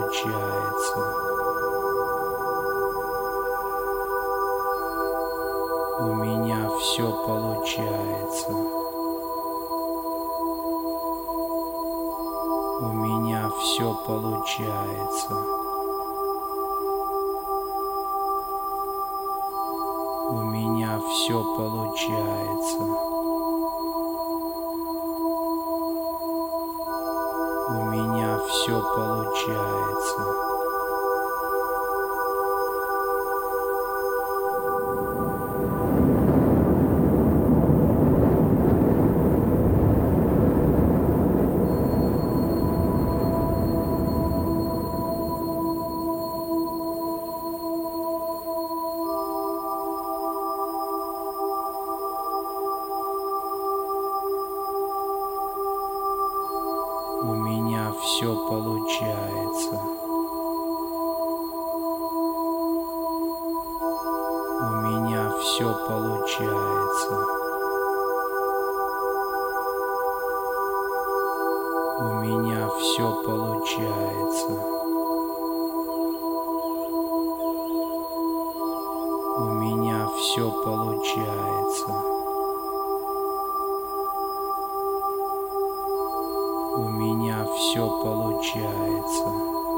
получается. У меня все получается. У меня все получается. У меня все получается. У меня все получается. У меня все получается. У меня все получается. У меня все получается. У меня все получается. У меня все получается.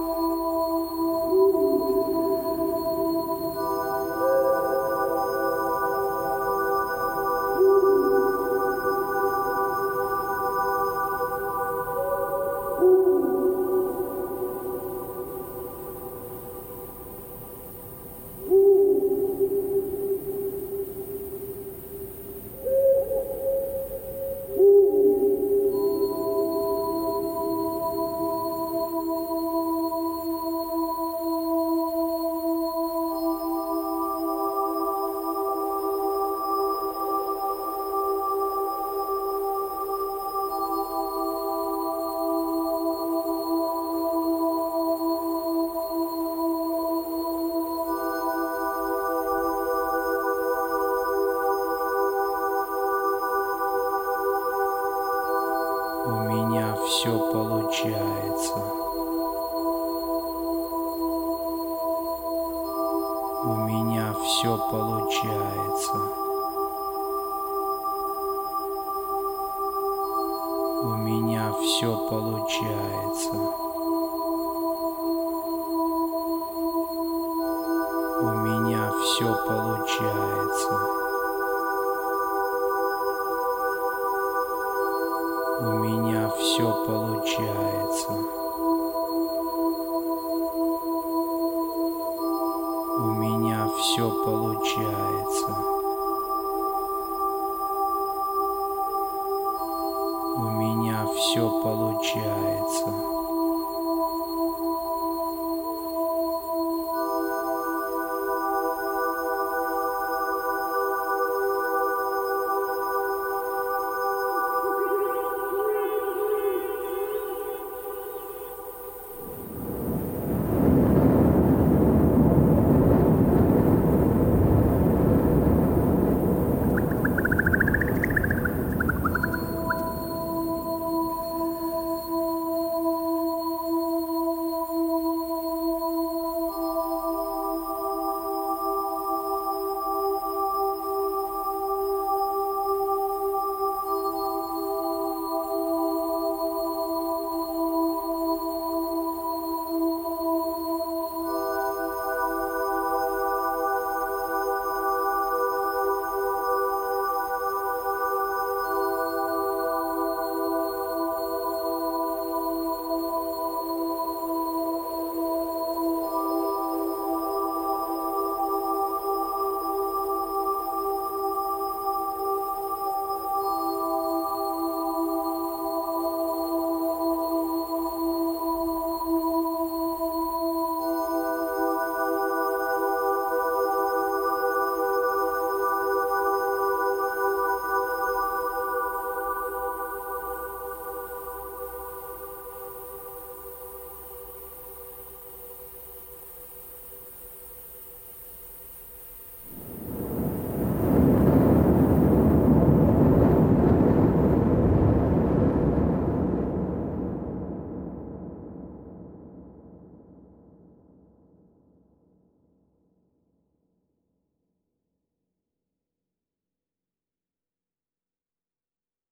У меня все получается. У меня все получается. У меня все получается. У меня все получается. У меня все получается. У меня все получается. У меня все получается.